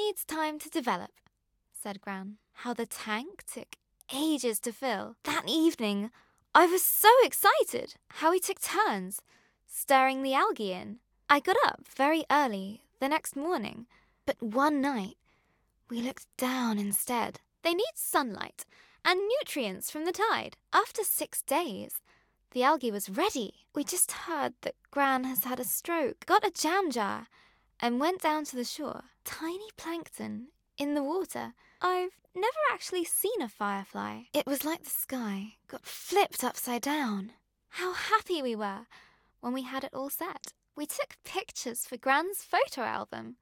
needs time to develop," said Gran. How the tank took ages to fill. That evening, I was so excited. How we took turns stirring the algae in. I got up very early the next morning, but one night we looked down instead. They need sunlight and nutrients from the tide. After 6 days, the algae was ready. We just heard that Gran has had a stroke, got a jam jar, and went down to the shore. Tiny plankton in the water. I've never actually seen a firefly. It was like the sky got flipped upside down. How happy we were when we had it all set. We took pictures for Gran's photo album.